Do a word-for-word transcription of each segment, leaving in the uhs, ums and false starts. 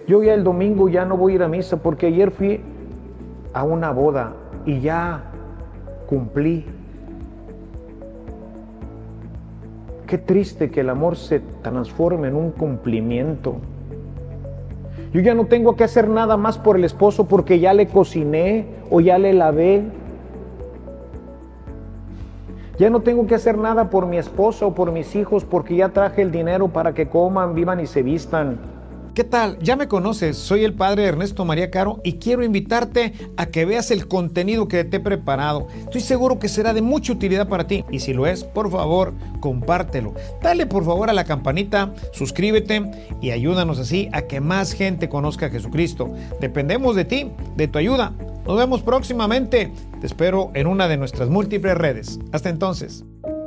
yo ya el domingo ya no voy a ir a misa porque ayer fui a una boda y ya cumplí. Qué triste que el amor se transforme en un cumplimiento. Yo ya no tengo que hacer nada más por el esposo porque ya le cociné o ya le lavé. Ya no tengo que hacer nada por mi esposo o por mis hijos porque ya traje el dinero para que coman, vivan y se vistan. ¿Qué tal? Ya me conoces, soy el padre Ernesto María Caro y quiero invitarte a que veas el contenido que te he preparado. Estoy seguro que será de mucha utilidad para ti y si lo es, por favor, compártelo. Dale por favor a la campanita, suscríbete y ayúdanos así a que más gente conozca a Jesucristo. Dependemos de ti, de tu ayuda. Nos vemos próximamente. Te espero en una de nuestras múltiples redes. Hasta entonces.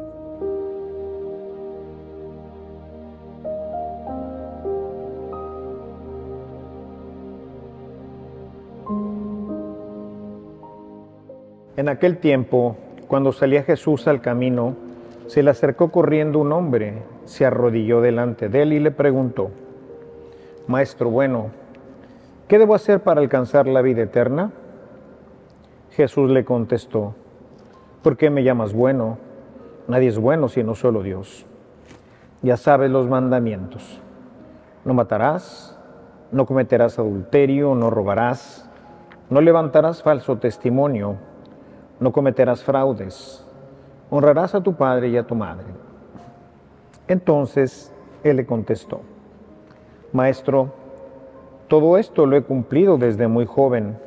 En aquel tiempo, cuando salía Jesús al camino, se le acercó corriendo un hombre, se arrodilló delante de él y le preguntó: Maestro bueno, ¿qué debo hacer para alcanzar la vida eterna? Jesús le contestó: ¿por qué me llamas bueno? Nadie es bueno sino solo Dios. Ya sabes los mandamientos: no matarás, no cometerás adulterio, no robarás, no levantarás falso testimonio, no cometerás fraudes, honrarás a tu padre y a tu madre. Entonces él le contestó: Maestro, todo esto lo he cumplido desde muy joven.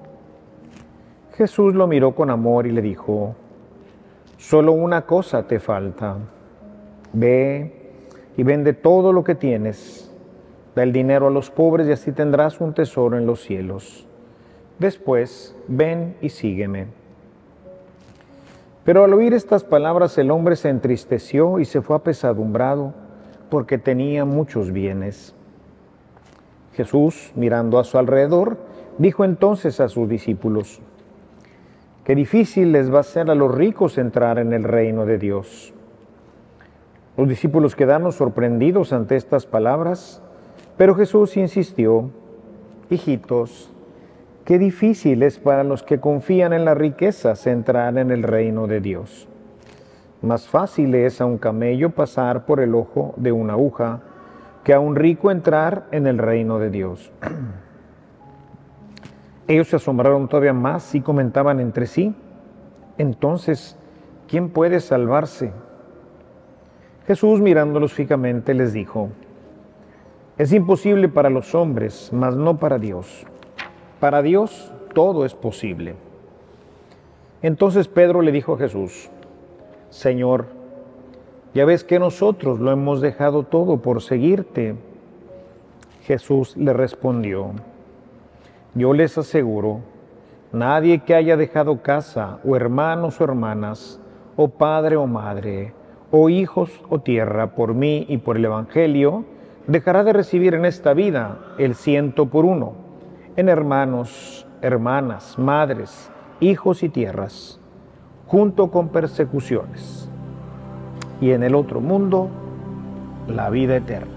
Jesús lo miró con amor y le dijo: solo una cosa te falta. Ve y vende todo lo que tienes, da el dinero a los pobres y así tendrás un tesoro en los cielos. Después, ven y sígueme. Pero al oír estas palabras el hombre se entristeció y se fue apesadumbrado porque tenía muchos bienes. Jesús, mirando a su alrededor, dijo entonces a sus discípulos: qué difícil les va a ser a los ricos entrar en el reino de Dios. Los discípulos quedaron sorprendidos ante estas palabras, pero Jesús insistió: hijitos, qué difícil es para los que confían en las riquezas entrar en el reino de Dios. Más fácil es a un camello pasar por el ojo de una aguja que a un rico entrar en el reino de Dios. Ellos se asombraron todavía más y comentaban entre sí: entonces, ¿quién puede salvarse? Jesús, mirándolos fijamente, les dijo: es imposible para los hombres, mas no para Dios. Para Dios todo es posible. Entonces Pedro le dijo a Jesús: Señor, ya ves que nosotros lo hemos dejado todo por seguirte. Jesús le respondió: yo les aseguro, nadie que haya dejado casa, o hermanos o hermanas, o padre o madre, o hijos o tierra, por mí y por el Evangelio, dejará de recibir en esta vida el ciento por uno, en hermanos, hermanas, madres, hijos y tierras, junto con persecuciones, y en el otro mundo, la vida eterna.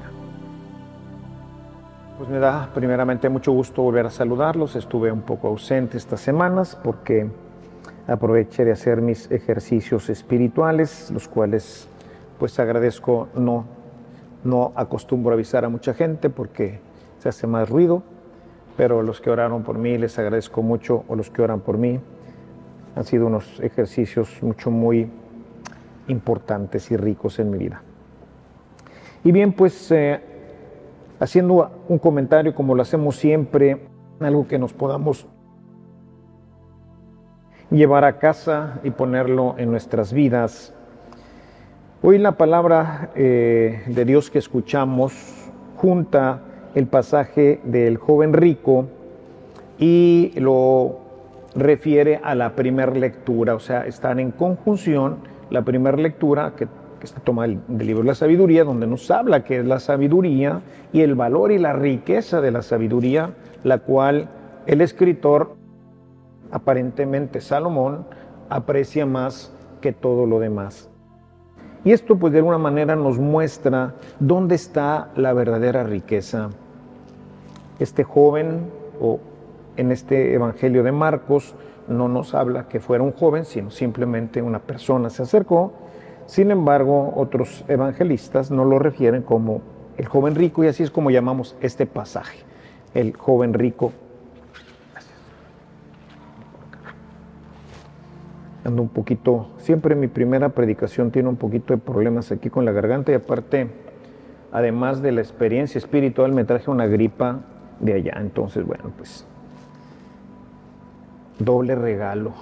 Pues me da primeramente mucho gusto volver a saludarlos. Estuve un poco ausente estas semanas porque aproveché de hacer mis ejercicios espirituales, los cuales pues agradezco. No, no acostumbro a avisar a mucha gente porque se hace más ruido, pero los que oraron por mí les agradezco mucho, o los que oran por mí. Han sido unos ejercicios mucho, muy importantes y ricos en mi vida. Y bien, pues eh, haciendo un comentario como lo hacemos siempre, algo que nos podamos llevar a casa y ponerlo en nuestras vidas. Hoy la palabra eh, de Dios que escuchamos junta el pasaje del joven rico y lo refiere a la primera lectura, o sea, están en conjunción. La primera lectura que, que está tomada del, del libro de la sabiduría, donde nos habla que es la sabiduría y el valor y la riqueza de la sabiduría, la cual el escritor, aparentemente Salomón, aprecia más que todo lo demás. Y esto pues de alguna manera nos muestra dónde está la verdadera riqueza. Este joven, o en este Evangelio de Marcos, no nos habla que fuera un joven, sino simplemente una persona se acercó. Sin embargo, otros evangelistas no lo refieren como el joven rico, y así es como llamamos este pasaje, el joven rico. Ando un poquito, siempre mi primera predicación tiene un poquito de problemas aquí con la garganta, y aparte, además de la experiencia espiritual, me traje una gripa de allá. Entonces, bueno, pues doble regalo.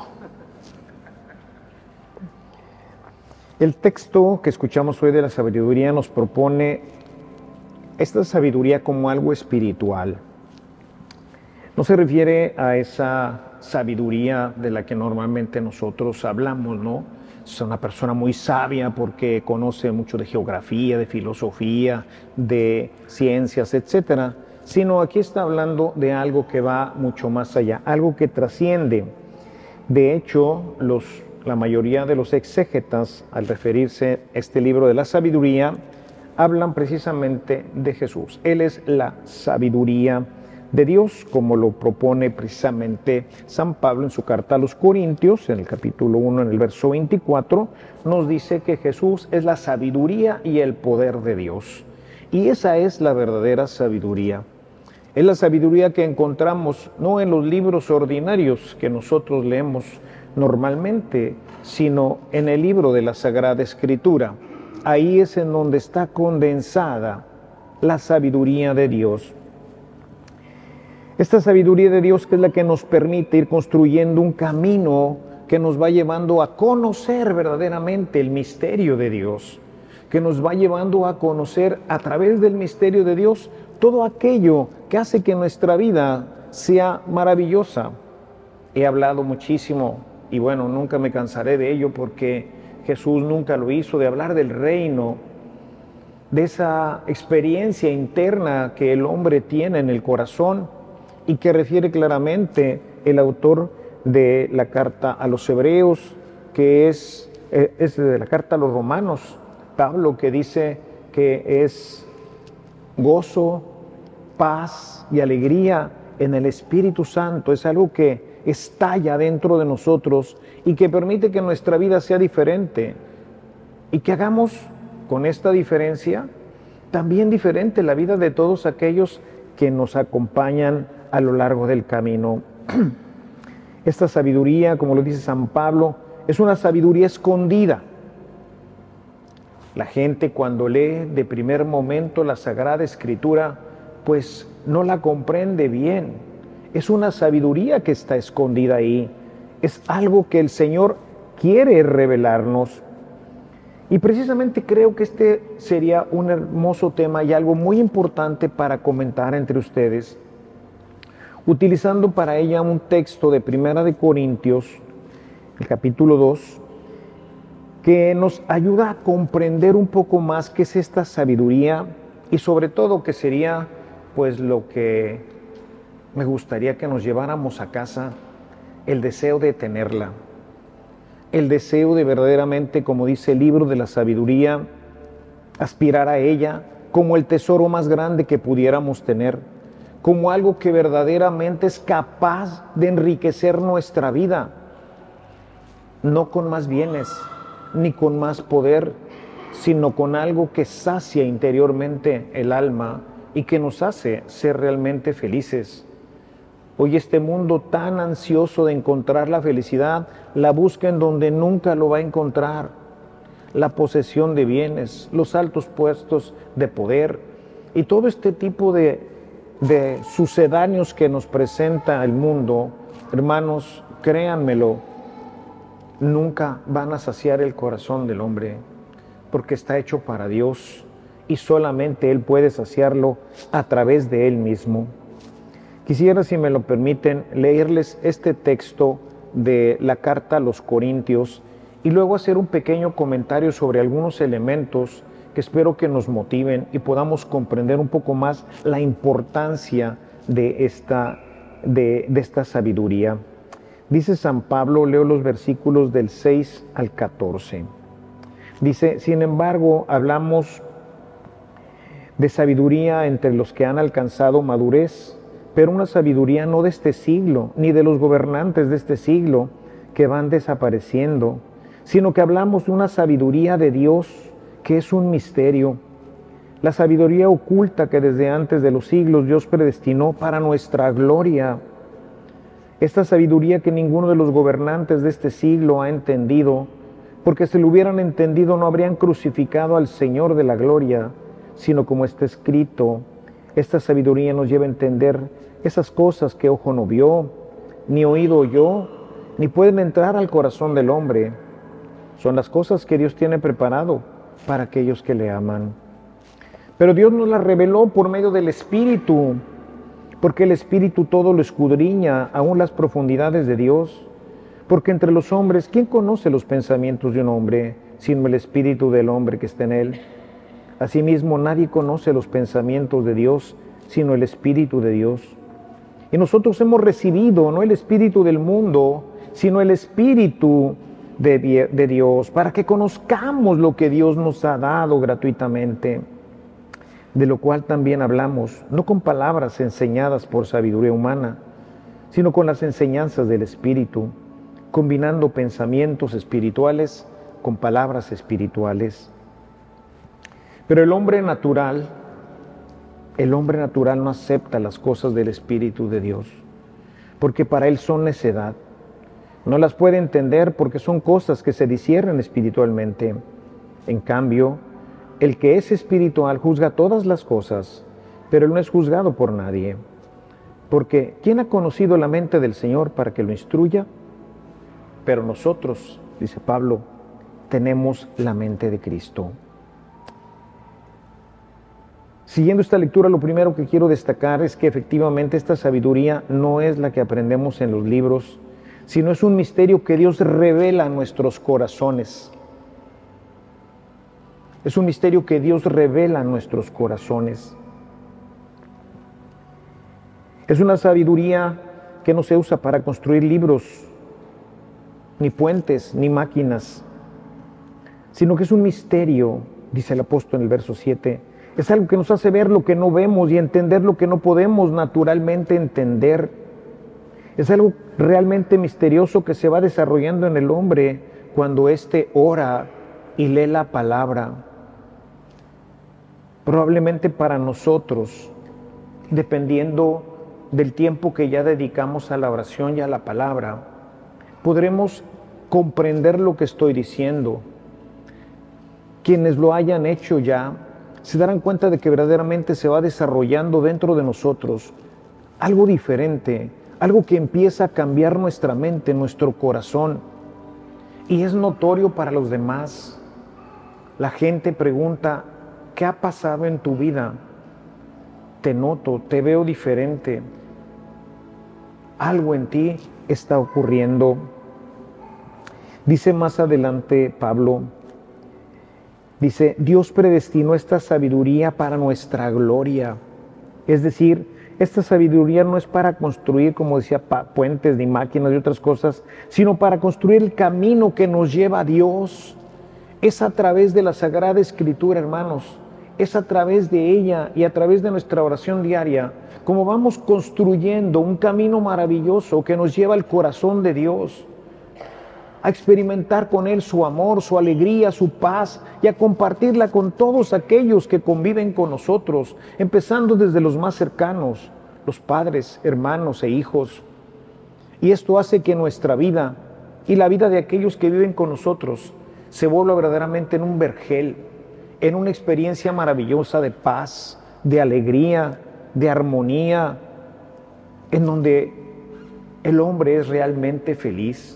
El texto que escuchamos hoy de la sabiduría nos propone esta sabiduría como algo espiritual. No se refiere a esa sabiduría de la que normalmente nosotros hablamos, ¿no? Es una persona muy sabia porque conoce mucho de geografía, de filosofía, de ciencias, etcétera. Sino aquí está hablando de algo que va mucho más allá, algo que trasciende. De hecho, los, la mayoría de los exégetas, al referirse a este libro de la sabiduría, hablan precisamente de Jesús. Él es la sabiduría de Dios, como lo propone precisamente San Pablo en su carta a los Corintios, en el capítulo uno, en el verso veinticuatro, nos dice que Jesús es la sabiduría y el poder de Dios. Y esa es la verdadera sabiduría. Es la sabiduría que encontramos no en los libros ordinarios que nosotros leemos normalmente, sino en el libro de la Sagrada Escritura. Ahí es en donde está condensada la sabiduría de Dios. Esta sabiduría de Dios que es la que nos permite ir construyendo un camino que nos va llevando a conocer verdaderamente el misterio de Dios, que nos va llevando a conocer a través del misterio de Dios todo aquello que hace que nuestra vida sea maravillosa. He hablado muchísimo y bueno, nunca me cansaré de ello porque Jesús nunca lo hizo, de hablar del reino, de esa experiencia interna que el hombre tiene en el corazón y que refiere claramente el autor de la carta a los hebreos, que es, es de la carta a los romanos, Pablo, que dice que es gozo, paz y alegría en el Espíritu Santo. Es algo que estalla dentro de nosotros y que permite que nuestra vida sea diferente y que hagamos con esta diferencia también diferente la vida de todos aquellos que nos acompañan a lo largo del camino. Esta sabiduría, como lo dice San Pablo, es una sabiduría escondida. La gente cuando lee de primer momento la Sagrada Escritura, pues no la comprende bien. Es una sabiduría que está escondida ahí. Es algo que el Señor quiere revelarnos. Y precisamente creo que este sería un hermoso tema y algo muy importante para comentar entre ustedes, utilizando para ella un texto de Primera de Corintios, el capítulo dos, que nos ayuda a comprender un poco más qué es esta sabiduría y sobre todo qué sería pues lo que me gustaría que nos lleváramos a casa, el deseo de tenerla, el deseo de verdaderamente, como dice el libro de la sabiduría, aspirar a ella como el tesoro más grande que pudiéramos tener, como algo que verdaderamente es capaz de enriquecer nuestra vida, no con más bienes, ni con más poder, sino con algo que sacia interiormente el alma y que nos hace ser realmente felices. Hoy este mundo tan ansioso de encontrar la felicidad, la busca en donde nunca lo va a encontrar. La posesión de bienes, los altos puestos de poder y todo este tipo de, de sucedáneos que nos presenta el mundo, hermanos, créanmelo, nunca van a saciar el corazón del hombre, porque está hecho para Dios y solamente Él puede saciarlo a través de Él mismo. Quisiera, si me lo permiten, leerles este texto de la carta a los Corintios y luego hacer un pequeño comentario sobre algunos elementos que espero que nos motiven y podamos comprender un poco más la importancia de esta, de, de esta sabiduría. Dice San Pablo, leo los versículos del seis al catorce. Dice, sin embargo, hablamos de sabiduría entre los que han alcanzado madurez, pero una sabiduría no de este siglo, ni de los gobernantes de este siglo que van desapareciendo, sino que hablamos de una sabiduría de Dios que es un misterio, la sabiduría oculta que desde antes de los siglos Dios predestinó para nuestra gloria. Esta sabiduría que ninguno de los gobernantes de este siglo ha entendido, porque si lo hubieran entendido no habrían crucificado al Señor de la gloria, sino como está escrito, esta sabiduría nos lleva a entender esas cosas que ojo no vio, ni oído oyó, ni pueden entrar al corazón del hombre. Son las cosas que Dios tiene preparado para aquellos que le aman. Pero Dios nos las reveló por medio del Espíritu, porque el Espíritu todo lo escudriña, aún las profundidades de Dios. Porque entre los hombres, ¿quién conoce los pensamientos de un hombre, sino el Espíritu del hombre que está en él? Asimismo, nadie conoce los pensamientos de Dios, sino el Espíritu de Dios. Y nosotros hemos recibido no el Espíritu del mundo, sino el Espíritu de, de Dios, para que conozcamos lo que Dios nos ha dado gratuitamente, de lo cual también hablamos, no con palabras enseñadas por sabiduría humana, sino con las enseñanzas del Espíritu, combinando pensamientos espirituales con palabras espirituales. Pero el hombre natural, el hombre natural no acepta las cosas del Espíritu de Dios, porque para él son necedad. No las puede entender porque son cosas que se disciernen espiritualmente. En cambio, el que es espiritual juzga todas las cosas, pero él no es juzgado por nadie. Porque ¿quién ha conocido la mente del Señor para que lo instruya? Pero nosotros, dice Pablo, tenemos la mente de Cristo. Siguiendo esta lectura, lo primero que quiero destacar es que efectivamente esta sabiduría no es la que aprendemos en los libros, sino es un misterio que Dios revela a nuestros corazones. Es un misterio que Dios revela a nuestros corazones. Es una sabiduría que no se usa para construir libros, ni puentes, ni máquinas, sino que es un misterio, dice el apóstol en el verso siete, es algo que nos hace ver lo que no vemos y entender lo que no podemos naturalmente entender. Es algo realmente misterioso que se va desarrollando en el hombre cuando éste ora y lee la palabra. Probablemente para nosotros, dependiendo del tiempo que ya dedicamos a la oración y a la palabra, podremos comprender lo que estoy diciendo. Quienes lo hayan hecho ya se darán cuenta de que verdaderamente se va desarrollando dentro de nosotros algo diferente, algo que empieza a cambiar nuestra mente, nuestro corazón, y es notorio para los demás. La gente pregunta, ¿qué ha pasado en tu vida? Te noto, te veo diferente. Algo en ti está ocurriendo. Dice más adelante Pablo, dice, Dios predestinó esta sabiduría para nuestra gloria. Es decir, esta sabiduría no es para construir, como decía, puentes ni máquinas y otras cosas, sino para construir el camino que nos lleva a Dios. Es a través de la Sagrada Escritura, hermanos, es a través de ella y a través de nuestra oración diaria, como vamos construyendo un camino maravilloso que nos lleva al corazón de Dios, a experimentar con Él su amor, su alegría, su paz y a compartirla con todos aquellos que conviven con nosotros, empezando desde los más cercanos, los padres, hermanos e hijos. Y esto hace que nuestra vida y la vida de aquellos que viven con nosotros se vuelva verdaderamente en un vergel, en una experiencia maravillosa de paz, de alegría, de armonía, en donde el hombre es realmente feliz.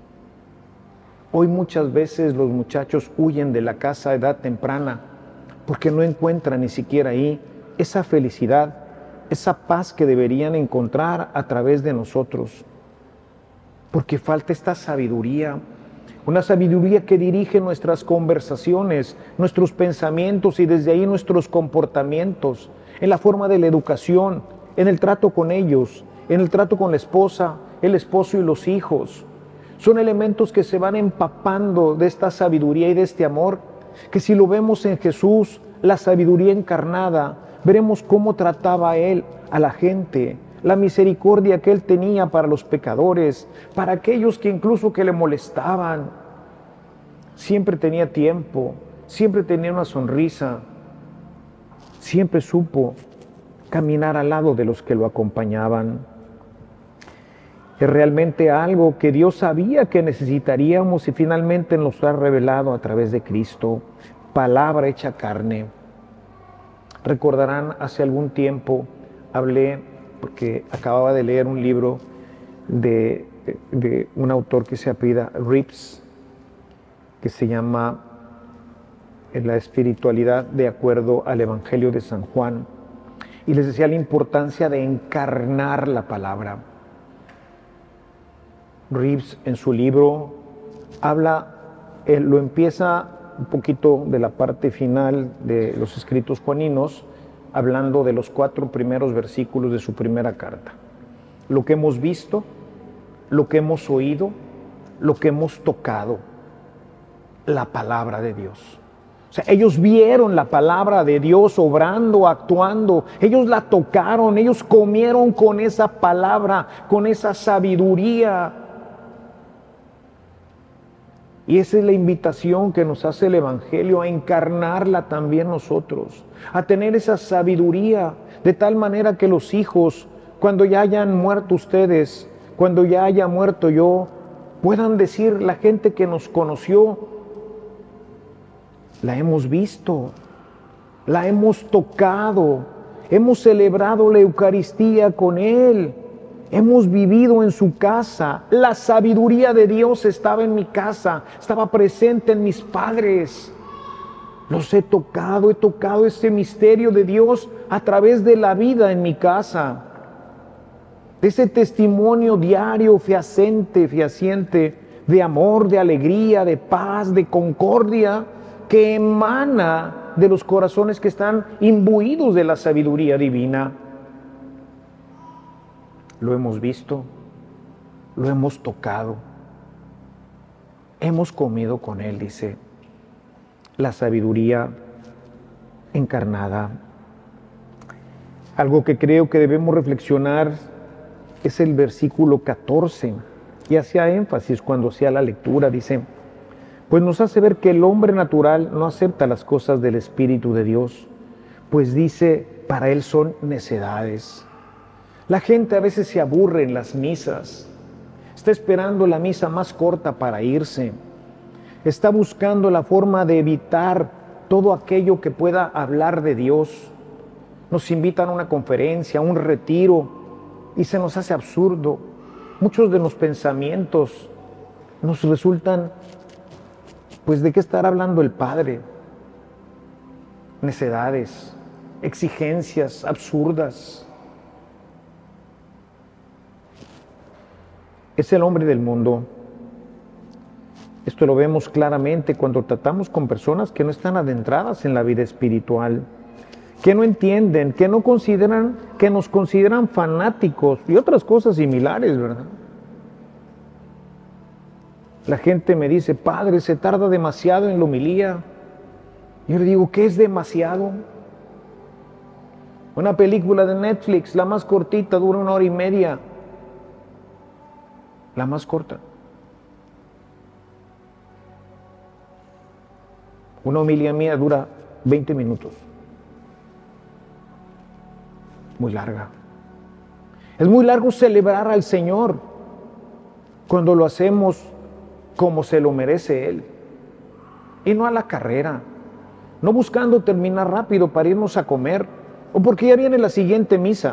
Hoy muchas veces los muchachos huyen de la casa a edad temprana porque no encuentran ni siquiera ahí esa felicidad, esa paz que deberían encontrar a través de nosotros. Porque falta esta sabiduría, una sabiduría que dirige nuestras conversaciones, nuestros pensamientos y desde ahí nuestros comportamientos, en la forma de la educación, en el trato con ellos, en el trato con la esposa, el esposo y los hijos. Son elementos que se van empapando de esta sabiduría y de este amor, que si lo vemos en Jesús, la sabiduría encarnada, veremos cómo trataba Él a la gente, la misericordia que Él tenía para los pecadores, para aquellos que incluso que le molestaban. Siempre tenía tiempo, siempre tenía una sonrisa, siempre supo caminar al lado de los que lo acompañaban. Es realmente algo que Dios sabía que necesitaríamos y finalmente nos ha revelado a través de Cristo, palabra hecha carne. Recordarán, hace algún tiempo hablé, porque acababa de leer un libro de, de un autor que se apellida Rips, que se llama La espiritualidad de acuerdo al Evangelio de San Juan. Y les decía la importancia de encarnar la palabra. Rips en su libro habla, él lo empieza un poquito de la parte final de los escritos juaninos, hablando de los cuatro primeros versículos de su primera carta. Lo que hemos visto, lo que hemos oído, lo que hemos tocado, la palabra de Dios. O sea, ellos vieron la palabra de Dios obrando, actuando, ellos la tocaron, ellos comieron con esa palabra, con esa sabiduría. Y esa es la invitación que nos hace el Evangelio, a encarnarla también nosotros, a tener esa sabiduría, de tal manera que los hijos, cuando ya hayan muerto ustedes, cuando ya haya muerto yo, puedan decir la gente que nos conoció, la hemos visto, la hemos tocado, hemos celebrado la Eucaristía con Él, hemos vivido en su casa, la sabiduría de Dios estaba en mi casa, estaba presente en mis padres. Los he tocado, he tocado ese misterio de Dios a través de la vida en mi casa. De ese testimonio diario, fehaciente, fehaciente, de amor, de alegría, de paz, de concordia, que emana de los corazones que están imbuidos de la sabiduría divina. Lo hemos visto, lo hemos tocado, hemos comido con Él, dice, la sabiduría encarnada. Algo que creo que debemos reflexionar es el versículo catorce, y hacía énfasis cuando hacía la lectura, dice, pues nos hace ver que el hombre natural no acepta las cosas del Espíritu de Dios, pues dice, para él son necedades. La gente a veces se aburre en las misas, está esperando la misa más corta para irse, está buscando la forma de evitar todo aquello que pueda hablar de Dios. Nos invitan a una conferencia, a un retiro, y se nos hace absurdo. Muchos de los pensamientos nos resultan, pues, ¿de qué estará hablando el Padre? Necedades, exigencias absurdas. Es el hombre del mundo. Esto lo vemos claramente cuando tratamos con personas que no están adentradas en la vida espiritual, que no entienden, que no consideran, que nos consideran fanáticos y otras cosas similares, ¿verdad? La gente me dice, padre, se tarda demasiado en la homilía. Yo le digo, ¿qué es demasiado? Una película de Netflix, la más cortita, dura una hora y media. La más corta. Una homilía mía dura veinte minutos. Muy larga. Es muy largo celebrar al Señor cuando lo hacemos como se lo merece Él. Y no a la carrera. No buscando terminar rápido para irnos a comer o porque ya viene la siguiente misa.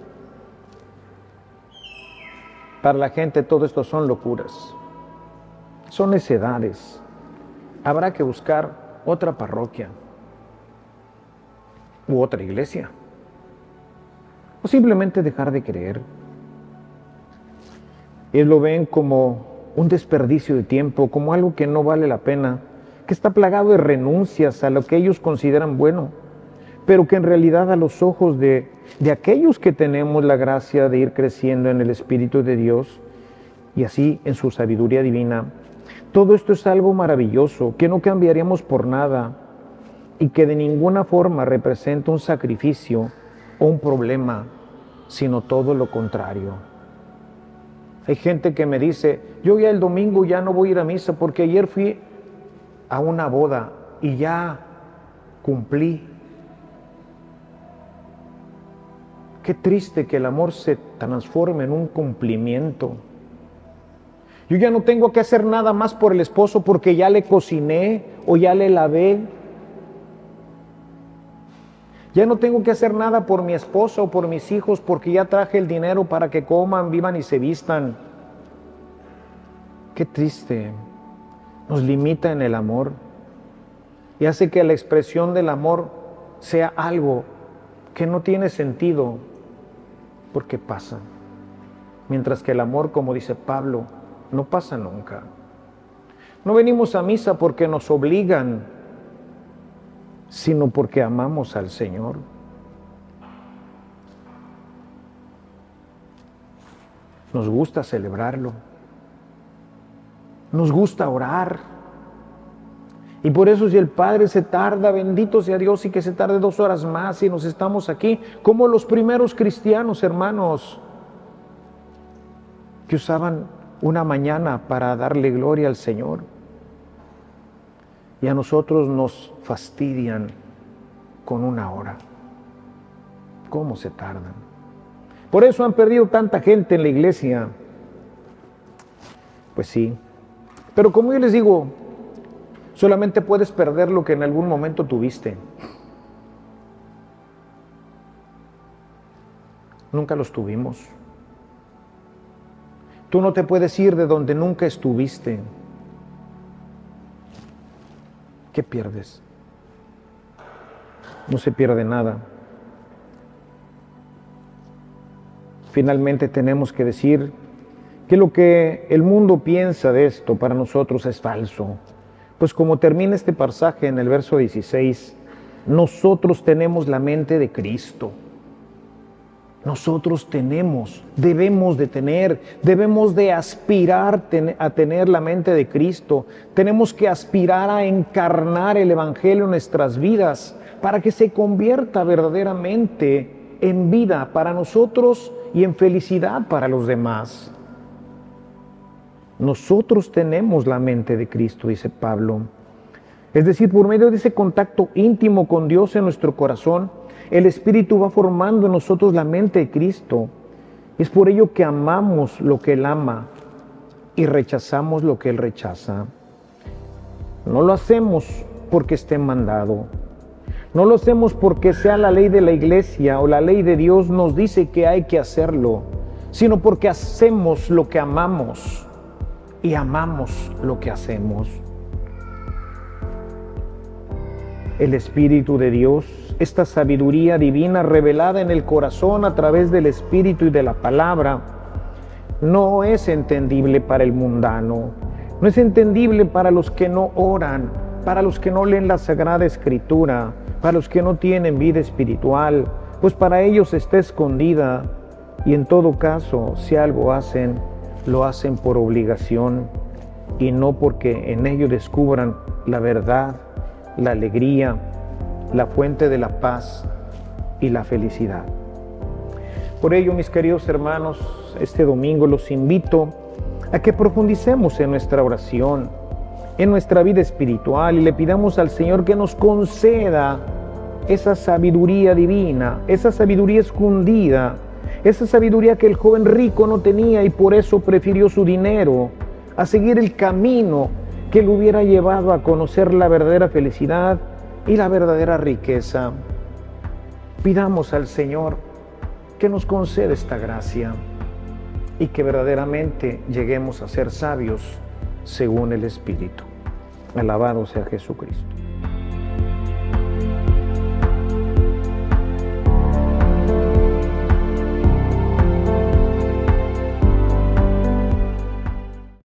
Para la gente todo esto son locuras, son necedades. Habrá que buscar otra parroquia u otra iglesia, o simplemente dejar de creer. Ellos lo ven como un desperdicio de tiempo, como algo que no vale la pena, que está plagado de renuncias a lo que ellos consideran bueno, pero que en realidad a los ojos de, de aquellos que tenemos la gracia de ir creciendo en el Espíritu de Dios y así en su sabiduría divina, todo esto es algo maravilloso, que no cambiaríamos por nada y que de ninguna forma representa un sacrificio o un problema, sino todo lo contrario. Hay gente que me dice, yo ya el domingo ya no voy a ir a misa porque ayer fui a una boda y ya cumplí. Qué triste que el amor se transforme en un cumplimiento. Yo ya no tengo que hacer nada más por el esposo porque ya le cociné o ya le lavé. Ya no tengo que hacer nada por mi esposa o por mis hijos porque ya traje el dinero para que coman, vivan y se vistan. Qué triste. Nos limita en el amor y hace que la expresión del amor sea algo que no tiene sentido porque pasa. Mientras que el amor, como dice Pablo, no pasa nunca. No venimos a misa porque nos obligan, sino porque amamos al Señor. Nos gusta celebrarlo. Nos gusta orar. Y por eso si el Padre se tarda, bendito sea Dios, y que se tarde dos horas más y nos estamos aquí, como los primeros cristianos, hermanos, que usaban una mañana para darle gloria al Señor. Y a nosotros nos fastidian con una hora. ¿Cómo se tardan? Por eso han perdido tanta gente en la iglesia. Pues sí. Pero como yo les digo, solamente puedes perder lo que en algún momento tuviste. Nunca los tuvimos. Tú no te puedes ir de donde nunca estuviste. ¿Qué pierdes? No se pierde nada. Finalmente tenemos que decir que lo que el mundo piensa de esto para nosotros es falso. Pues como termina este pasaje en el verso dieciséis, nosotros tenemos la mente de Cristo. Nosotros tenemos, debemos de tener, debemos de aspirar a tener la mente de Cristo. Tenemos que aspirar a encarnar el Evangelio en nuestras vidas para que se convierta verdaderamente en vida para nosotros y en felicidad para los demás. Nosotros tenemos la mente de Cristo, dice Pablo. Es decir, por medio de ese contacto íntimo con Dios en nuestro corazón, el Espíritu va formando en nosotros la mente de Cristo. Es por ello que amamos lo que Él ama y rechazamos lo que Él rechaza. No lo hacemos porque esté mandado. No lo hacemos porque sea la ley de la iglesia o la ley de Dios nos dice que hay que hacerlo, sino porque hacemos lo que amamos y amamos lo que hacemos. El Espíritu de Dios, esta sabiduría divina revelada en el corazón a través del Espíritu y de la palabra, no es entendible para el mundano, no es entendible para los que no oran, para los que no leen la Sagrada Escritura, para los que no tienen vida espiritual, pues para ellos está escondida y en todo caso, si algo hacen, lo hacen por obligación y no porque en ello descubran la verdad, la alegría, la fuente de la paz y la felicidad. Por ello, mis queridos hermanos, este domingo los invito a que profundicemos en nuestra oración, en nuestra vida espiritual y le pidamos al Señor que nos conceda esa sabiduría divina, esa sabiduría escondida, esa sabiduría que el joven rico no tenía y por eso prefirió su dinero a seguir el camino que le hubiera llevado a conocer la verdadera felicidad y la verdadera riqueza. Pidamos al Señor que nos conceda esta gracia y que verdaderamente lleguemos a ser sabios según el Espíritu. Alabado sea Jesucristo.